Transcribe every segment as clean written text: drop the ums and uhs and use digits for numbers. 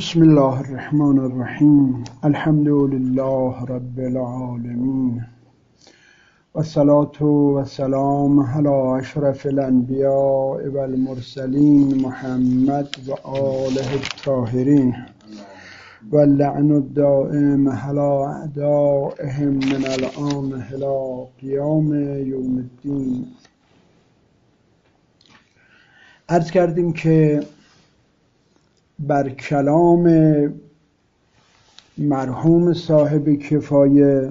بسم الله الرحمن الرحیم. الحمد لله رب العالمین والصلاة والسلام علی اشرف الانبیاء والمرسلین محمد و آله الطاهرین واللعن الدائم علی اعدائهم من الآن الی قیام یوم الدین. عرض کردیم که بر کلام مرحوم صاحب کفایه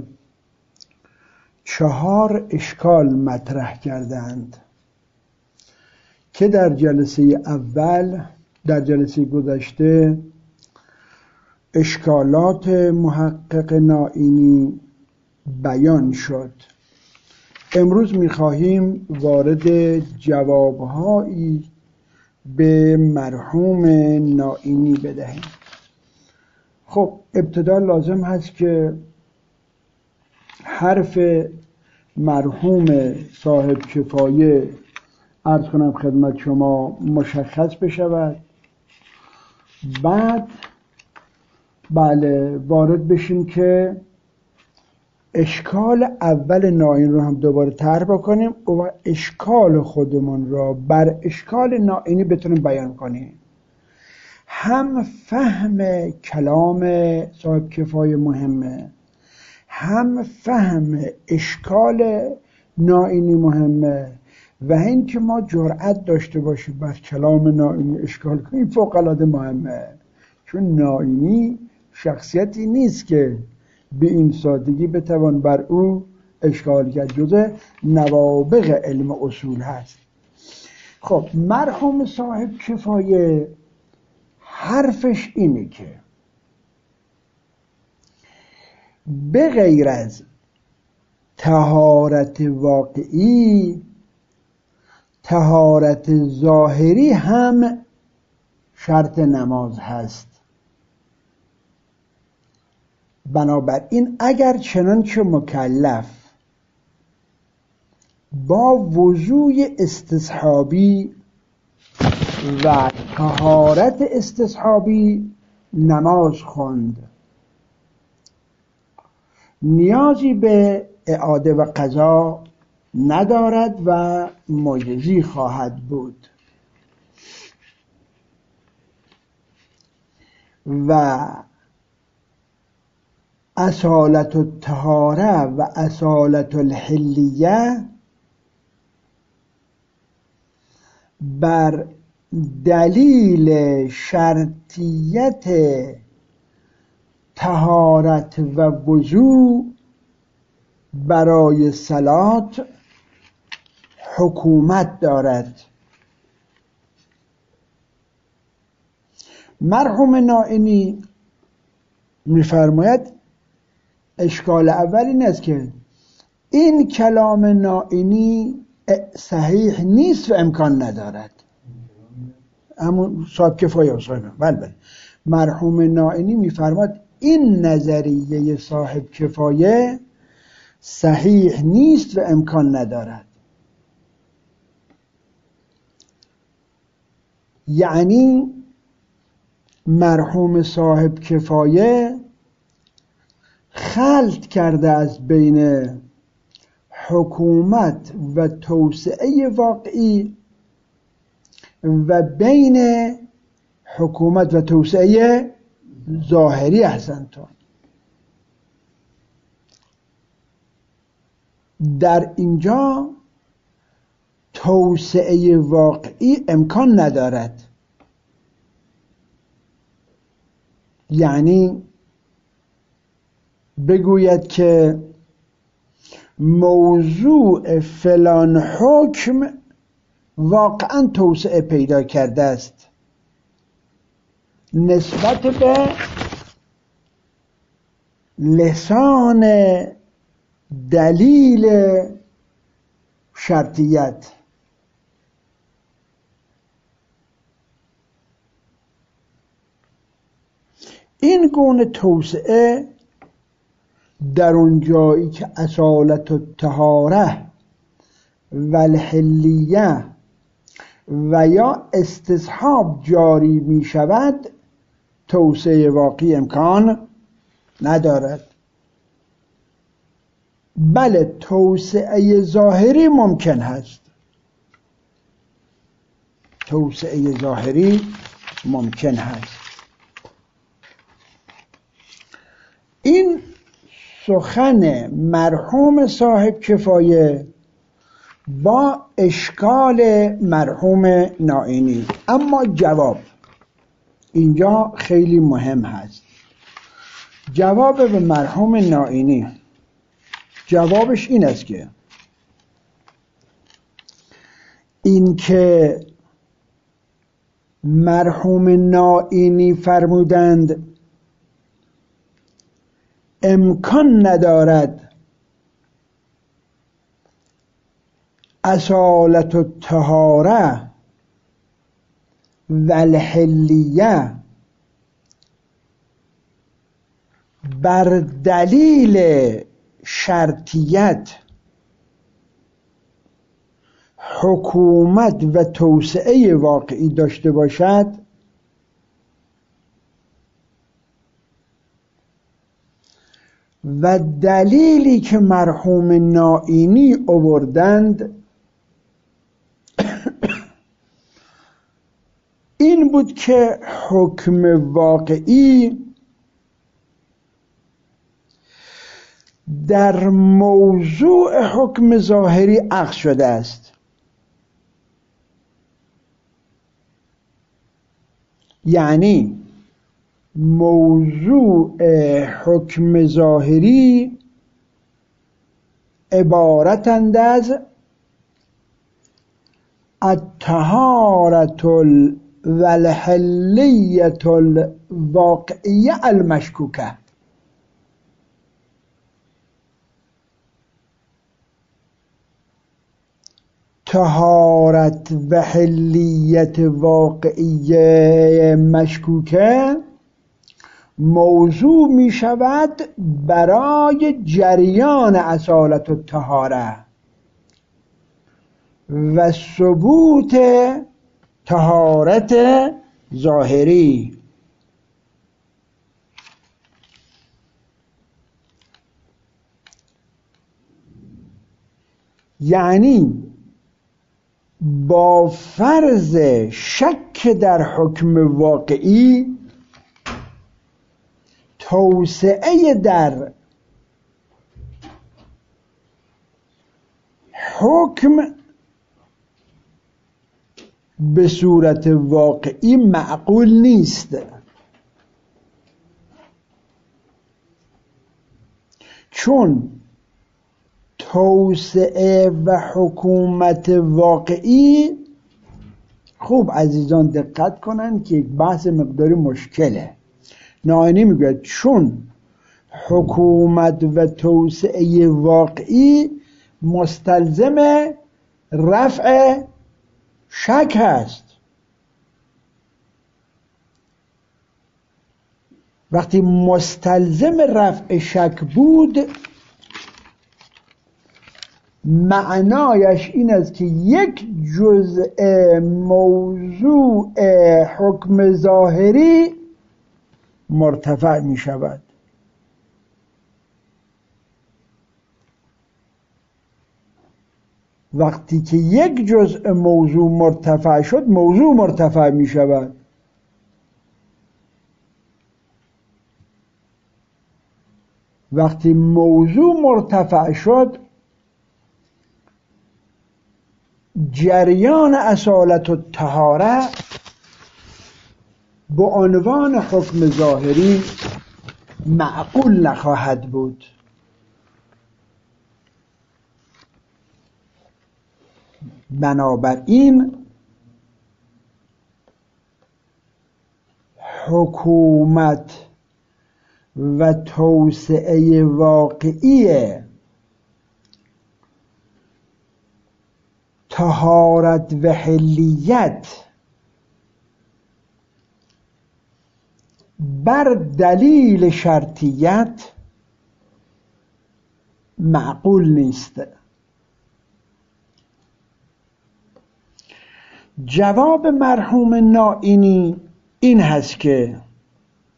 4 اشکال مطرح کردند که در جلسه گذشته اشکالات محقق نائینی بیان شد. امروز می‌خواهیم وارد جوابهایی به مرحوم نائینی بدهیم. خب ابتدا لازم هست که حرف مرحوم صاحب کفایه عرض کنم خدمت شما مشخص بشود، بعد وارد بشیم که اشکال اول نائینی رو هم دوباره طرح بکنیم و اشکال خودمون را بر اشکال نائینی بتونیم بیان کنیم. هم فهم کلام صاحب کفایه مهمه، هم فهم اشکال نائینی مهمه و این که ما جرأت داشته باشیم بر کلام نائینی اشکال کنیم فوق العاده مهمه، چون نائینی شخصیتی نیست که به این سادگی بتوان بر او اشکال کرد، جزء نوابغ علم اصول هست. خب مرحوم صاحب کفایه حرفش اینه که به غیر از طهارت واقعی، طهارت ظاهری هم شرط نماز هست. بنابراین اگر چنانچه مکلف با وضوء استصحابی و طهارت استصحابی نماز خواند، نیازی به اعاده و قضا ندارد و مجزی خواهد بود. و اصالت الطهاره و اصالت الحلیه بر دلیل شرطیت طهارت و وضوء برای صلات حکومت دارد. مرحوم نائینی می‌فرماید اشکال اول این است که این کلام نائینی صحیح نیست و امکان ندارد. همون صاحب کفایه بله. مرحوم نائینی می‌فرماید این نظریه صاحب کفایه صحیح نیست و امکان ندارد. یعنی مرحوم صاحب کفایه خلط کرده از بین حکومت و توسعه واقعی و بین حکومت و توسعه ظاهری. احسنتون. در اینجا توسعه واقعی امکان ندارد. یعنی بگوید که موضوع فلان حکم واقعا توسعه پیدا کرده است نسبت به لسان دلیل شرطیت. این گونه توسعه در اون جایی که اصالت الطهاره و الحلیه و یا استصحاب جاری می شود توسعه واقعی امکان ندارد. بله، توسعه ظاهری ممکن هست، توسعه ظاهری ممکن هست. این سخن مرحوم صاحب کفایه با اشکال مرحوم نائینی. اما جواب اینجا خیلی مهم هست. جواب به مرحوم نائینی، جوابش این است که اینکه مرحوم نائینی فرمودند امکان ندارد اصالت الطهاره و الحلیه بر دلیل شرطیت حکومت و توسعه واقعی داشته باشد، و دلیلی که مرحوم نائینی آوردند این بود که حکم واقعی در موضوع حکم ظاهری عکس شده است. یعنی موضوع حکم ظاهری عبارتند از الطهارة و الحلیة الواقعیه المشکوکه. طهارت و حلیت واقعیه مشکوکه موضوع می شود برای جریان اصالت الطهاره و ثبوت طهارت ظاهری. یعنی با فرض شک در حکم واقعی، توسعه در حکم به صورت واقعی معقول نیست، چون توسعه و حکومت واقعی، خوب عزیزان دقت کنن که یک بحث مقداری مشکله. نائینی میگه چون حکومت و توسعه واقعی مستلزم رفع شک هست. وقتی مستلزم رفع شک بود، معنایش این است که یک جزء موضوع حکم ظاهری مرتفع می شود. وقتی که یک جزء موضوع مرتفع شد، موضوع مرتفع می شود. وقتی موضوع مرتفع شد، جریان اصالت الطهاره به عنوان حکم ظاهری معقول نخواهد بود. بنابراین حکومت و توسعه واقعی طهارت و حلیت بر دلیل شرطیت معقول نیست. جواب مرحوم نائینی این هست که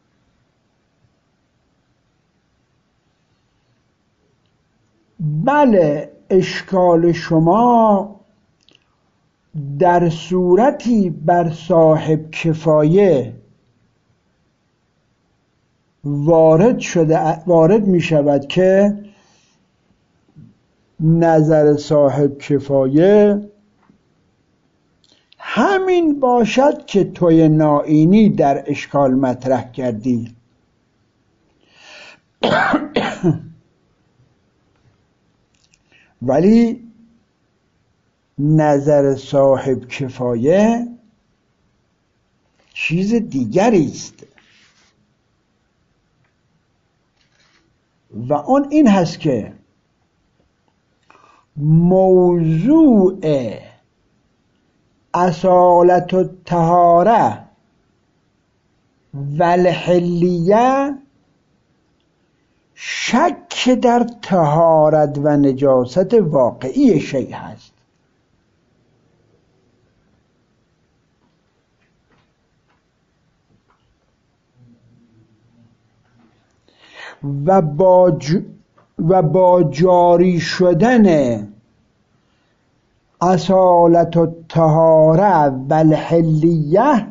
بله اشکال شما در صورتی بر صاحب کفایه وارد می شود که نظر صاحب کفایه همین باشد که توی نائینی در اشکال مطرح کردی. ولی نظر صاحب کفایه چیز دیگری است و اون این هست که موضوع اصالت الطهاره و الحلیه شک در طهارت و نجاست واقعی شیء هست. و با جاری شدن اصالت الطهاره و الحلیه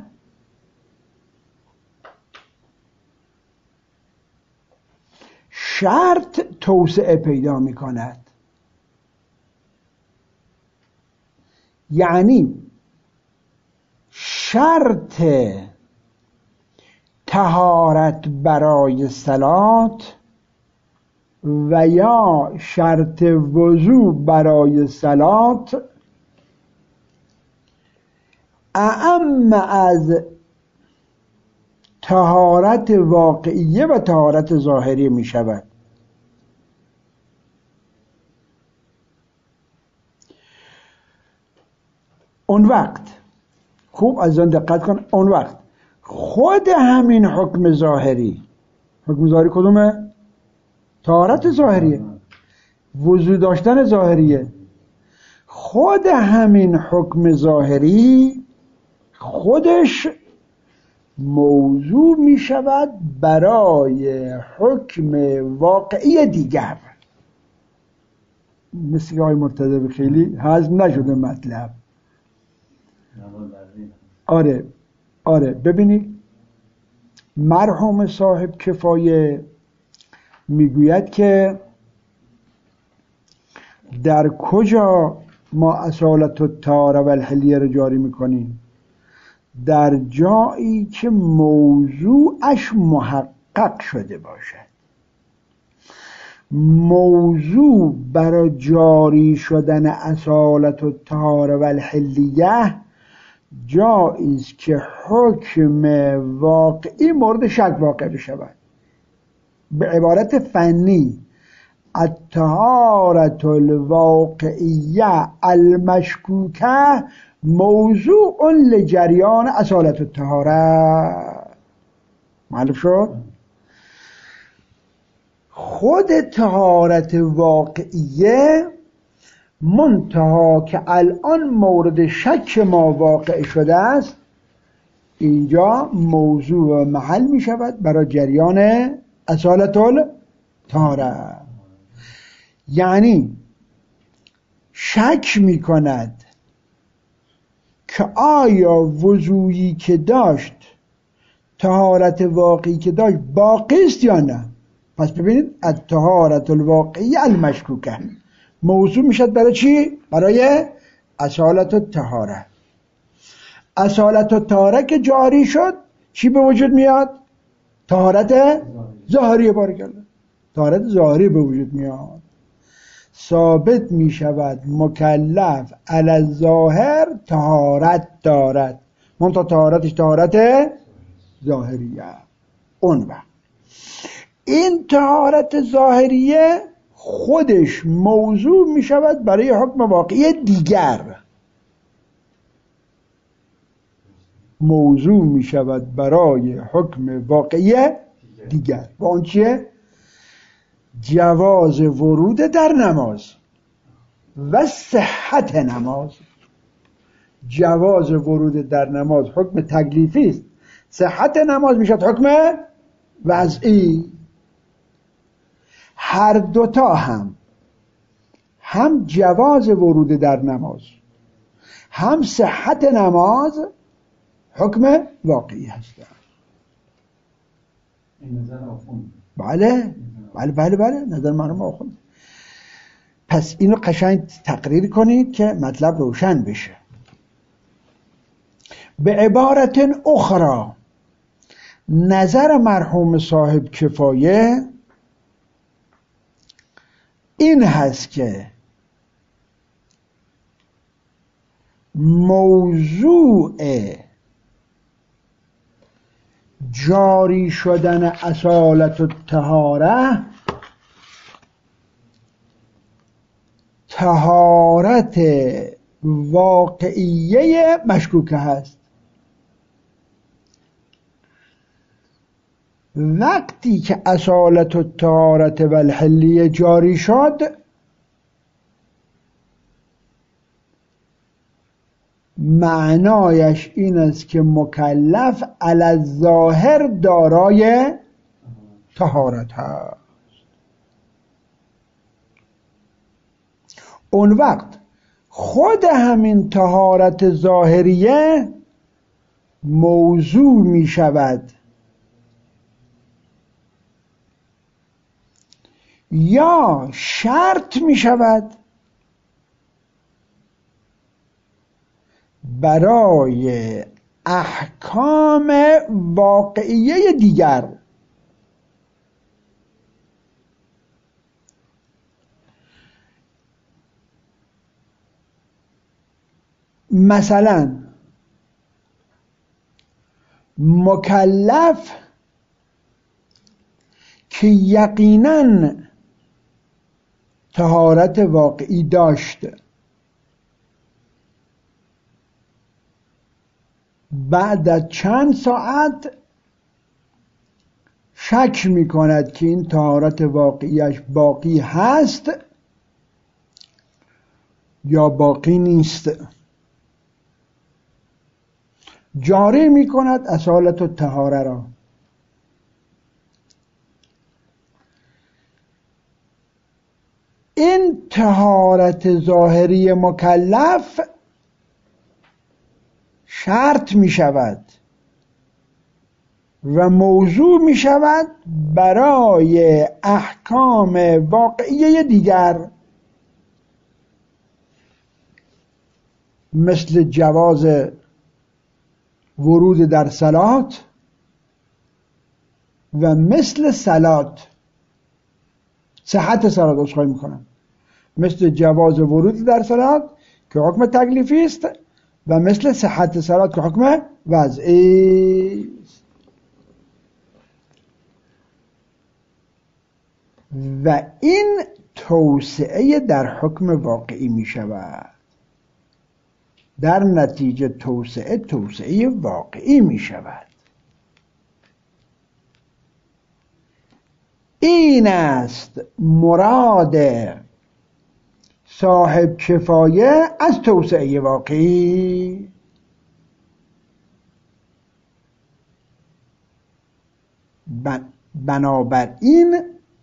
شرط توسعه پیدا می کند. یعنی شرط طهارت برای صلات و یا شرط وضو برای صلات اعم از طهارت واقعیه و طهارت ظاهری می شود. اون وقت خوب از آن دقت کن، اون وقت خود همین حکم ظاهری کدومه؟ طهارت ظاهریه، وضو داشتن ظاهریه. خود همین حکم ظاهری خودش موضوع می شود برای حکم واقعی دیگر. مثل که های مرتضی خیلی هضم نشده مطلب. آره ببینید مرحوم صاحب کفایه میگوید که در کجا ما اصالت الطهاره و الحلیه رو جاری میکنیم؟ در جایی که موضوعش محقق شده باشد. موضوع برای جاری شدن اصالت الطهاره و الحلیه جایی است که حکم واقعی مورد شک واقع بشود. به عبارت فنی الطهارة الواقعیه المشکوکه موضوع لجریان اصالت الطهاره. معلوم شد؟ خود طهارت واقعیه منتها که الان مورد شک ما واقع شده است، اینجا موضوع محل می شود برای جریان اصالت الطهاره. یعنی شک می کند که آیا وضویی که داشت، طهارت واقعی که داشت باقی است یا نه. پس ببینید الطهارة الواقعی المشکوکه موضوع میشد برای چی؟ برای اصالت الطهاره. اصالت الطهاره که جاری شد چی به وجود میاد؟ طهارت ظاهری. بارکالله، طهارت ظاهری به وجود میاد. ثابت میشود مکلف علی الظاهر طهارت دارد، منتها طهارتش طهارت ظاهریه. اون وقت این طهارت ظاهریه خودش موضوع می شود برای حکم واقعی دیگر. موضوع می شود برای حکم واقعی دیگر. و اون چیه؟ جواز ورود در نماز و صحت نماز. جواز ورود در نماز حکم تکلیفی است، صحت نماز می شود حکم وضعی. هر دوتا هم هم جواز ورود در نماز هم صحت نماز حکم واقعی هستند. این نظر آخوند. بله نظر مرحوم آخوند. پس اینو قشنگ تقریر کنید که مطلب روشن بشه. به عبارت اخرى نظر مرحوم صاحب کفایه این هست که موضوع جاری شدن اصالت الطهاره طهارت واقعیه مشکوکه هست. وقتی که اصالت الطهارت و الحلیه جاری شد معنایش این است که مکلف علی الظاهر دارای طهارت هست. اون وقت خود همین طهارت ظاهریه موضوع می شود یا شرط می شود برای احکام واقعیه دیگر. مثلا مکلف که یقیناً طهارت واقعی داشته بعد از چند ساعت شک می کند که این طهارت واقعیش باقی هست یا باقی نیست، جاری می کند اصالت الطهاره را. این طهارت ظاهری مکلف شرط می شود و موضوع می شود برای احکام واقعی دیگر، مثل جواز ورود در صلات و مثل صلات، صحت صلات عذرخواهی میکنم، مثل جواز ورود در صلات که حکم تکلیفی است و مثل صحت صلات که حکم وضعی است. و این توسعه در حکم واقعی می شود. در نتیجه توسعه واقعی می شود. این است مراد صاحب کفایه از توسعه واقعی. بنابراین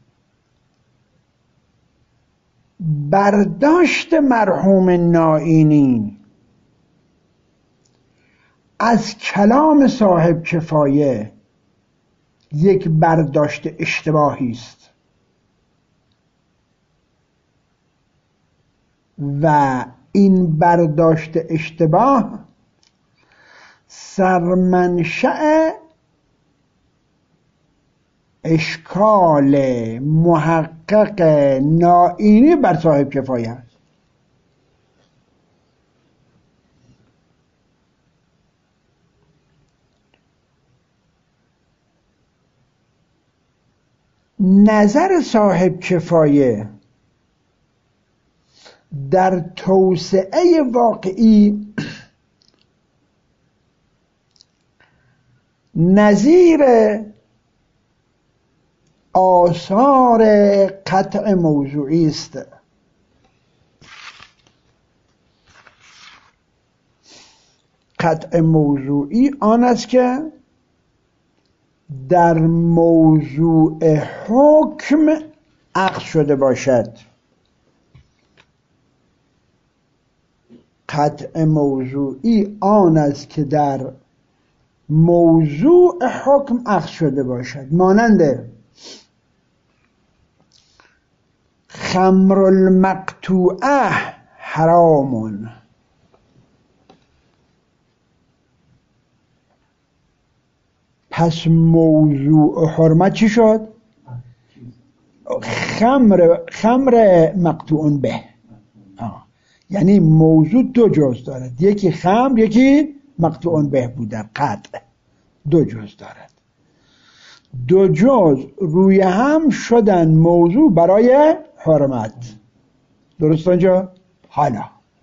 برداشت مرحوم نائینی از کلام صاحب کفایه یک برداشت اشتباهی است و این برداشت اشتباه سرمنشأ اشکال محقق نائینی بر صاحب کفایه است. نظر صاحب کفایه در توسعه واقعی نظیر آثار قطع موضوعی است. قطع موضوعی آن است که در موضوع حکم عقد شده باشد. قطع موضوعی آن است که در موضوع حکم اخذ شده باشد، مانند خمر المقطوعه حرامون. پس موضوع حرمت چی شد؟ خمر مقطوع به. یعنی موضوع دو جز دارد، یکی خمر یکی مقطوع به بودن، قطع دو جز دارد. دو جز روی هم شدن موضوع برای حرمت. درست آنجا؟ حالا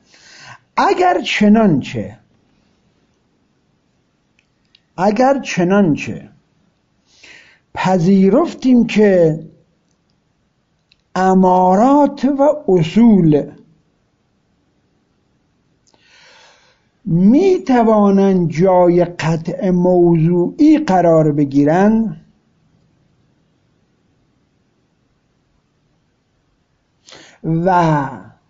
اگر چنانچه پذیرفتیم که امارات و اصول می توانند جای قطع موضوعی قرار بگیرند، و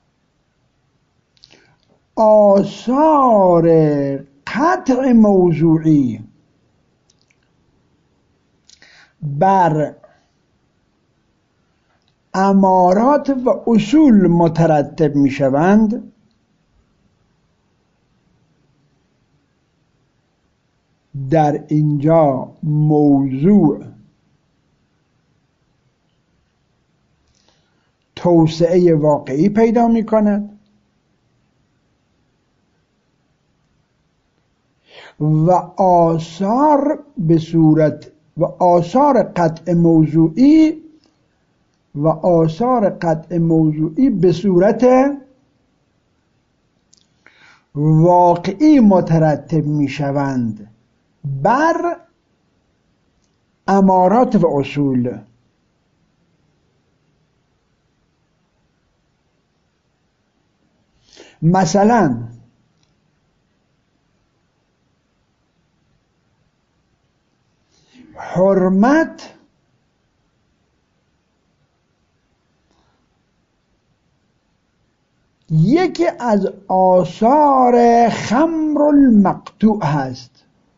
آثار قطع موضوعی بر امارات و اصول مترتب می شوند، در اینجا موضوع توسعه واقعی پیدا می کند و آثار قطع موضوعی به صورت واقعی مترتب می شوند بر امارات و اصول. مثلا حرمت یکی از آثار خمر المقطوع هست.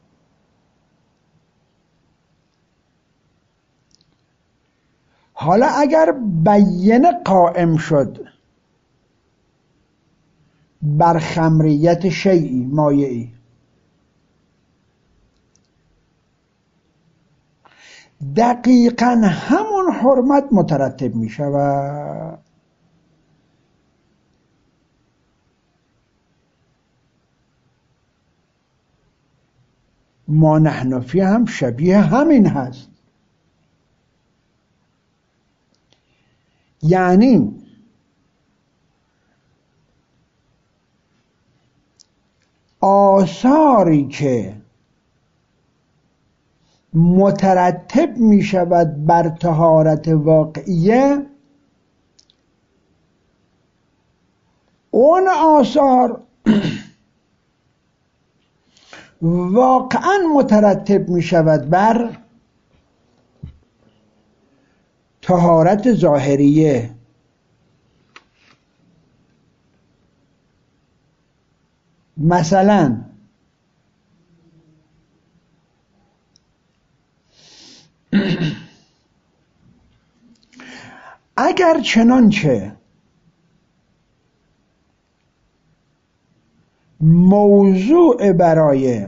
حالا اگر بیینه قائم شد بر خمریت شیئی مایعی، دقیقاً همون حرمت مترتب می شود. ما نحنفی هم شبیه همین هست. یعنی آثاری که مترتب می شود بر طهارت واقعیه، اون آثار واقعا مترتب می شود بر طهارت ظاهریه. مثلا اگر چنانچه موضوع برای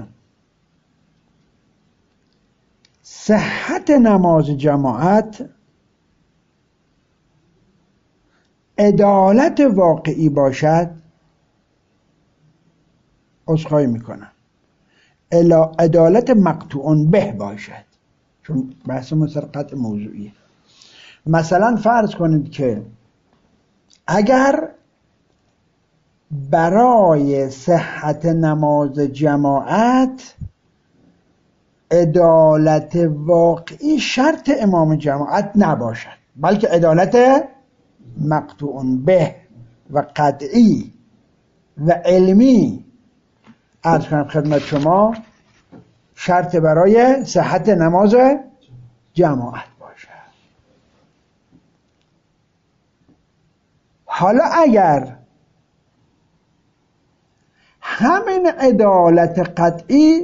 صحت نماز جماعت عدالت واقعی باشد، عذرخواهی میکنم، عدالت مقطوع به باشد، چون بحث مسرقت موضوعیه. مثلا فرض کنید که اگر برای صحت نماز جماعت عدالت واقعی شرط امام جماعت نباشد، بلکه عدالت مقطوع به و قطعی و علمی، عرض کنم خدمت شما، شرط برای صحت نماز جماعت باشد. حالا اگر همین عدالت قطعی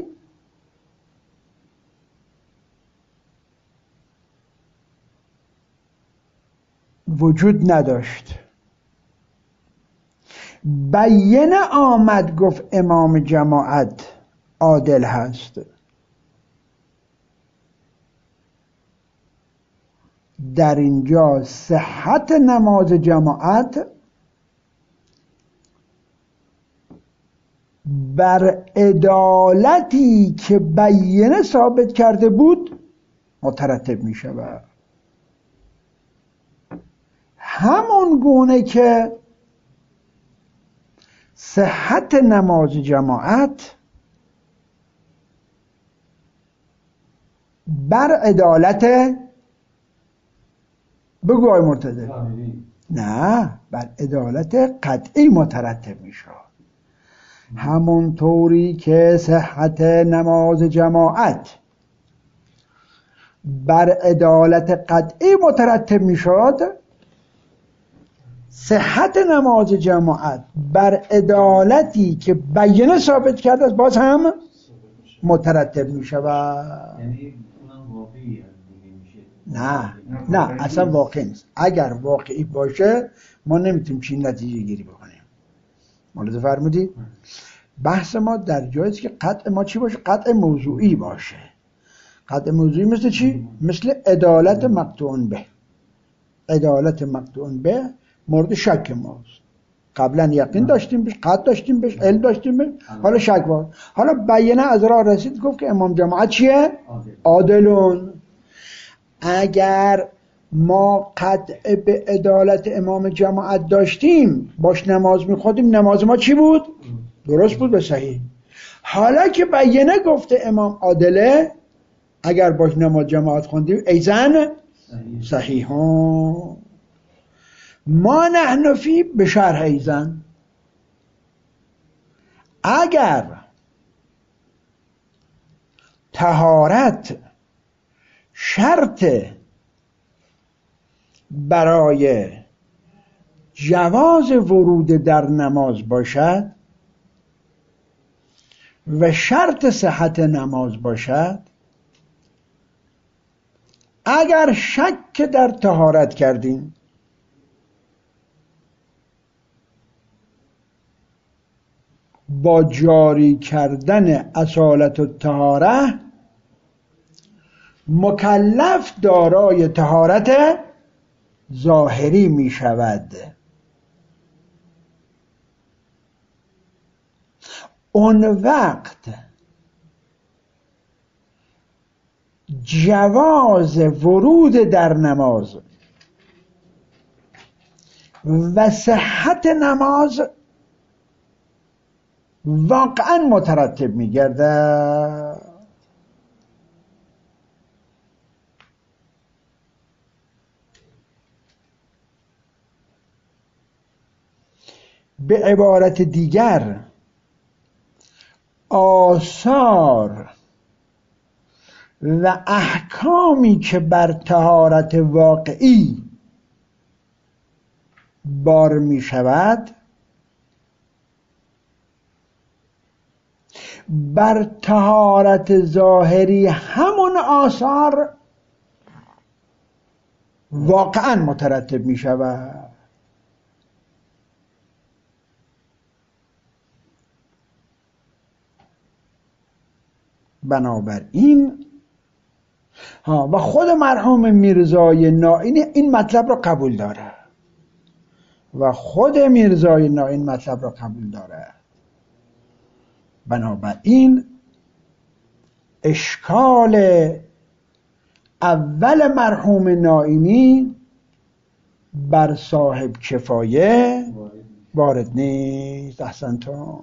وجود نداشت. بیینه آمد گفت امام جماعت عادل هست. در اینجا صحت نماز جماعت بر عدالتی که بیینه ثابت کرده بود مترتب می شود. همون گونه که صحت نماز جماعت بر عدالت، بگو آقای مرتضی، نه، بر عدالت قطعی مترتب می شود. همون طوری که صحت نماز جماعت بر عدالت قطعی مترتب می شود، صحت نماز جماعت بر عدالتی که بیانه ثابت کرده است باز هم مترتب می شود. نه اصلا واقعی نیست. اگر واقعی باشه ما نمیتونیم چین نتیجه گیری بکنیم. ملاحظه فرمودید؟ بحث ما در جایی است که قطع ما چی باشه؟ قطع موضوعی باشه. قطع موضوعی مثل چی؟ مثل عدالت مقطوع به. عدالت مقطوع به مورد شک ماست. قبلا یقین داشتیم بهش، قطع داشتیم بهش، علم داشتیم بهش، حالا شک بود. حالا بیانه از راه رسید گفت که امام جماعت چیه؟ عادلون. اگر ما قطع به عدالت امام جماعت داشتیم باش نماز میخوادیم، نماز ما چی بود؟ درست بود و صحیح. حالا که بیانه گفته امام عادله، اگر باش نماز جماعت خوندیم ایزن صحیح ها. ما نحن فی بشرح ایزن. اگر طهارت شرط برای جواز ورود در نماز باشد و شرط صحت نماز باشد، اگر شک در طهارت کردیم با جاری کردن اصالت الطهاره مکلف دارای طهارت ظاهری می شود. اون وقت جواز ورود در نماز و صحت نماز واقعا مترتب می گرده. به عبارت دیگر آثار و احکامی که بر طهارت واقعی بار می شود بر طهارت ظاهری همون آثار واقعا مترتب می شود. بنابراین و خود مرحوم میرزای نائینی این مطلب را قبول داره و خود میرزای نائین مطلب را قبول داره. بنابراین اشکال اول مرحوم نائینی بر صاحب کفایه وارد نیست. احسنتم.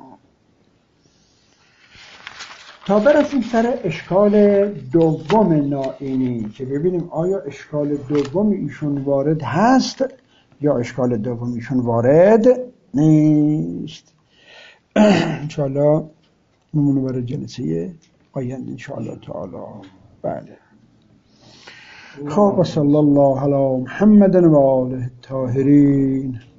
تا برسیم سر اشکال دوم نائینی که ببینیم آیا اشکال دوم ایشون وارد هست یا اشکال دوم ایشون وارد نیست. انشاءالله نمونه برای جلسه آینده انشاءالله تعالی. بله. خب و صلی الله علی محمد و آله الطاهرین.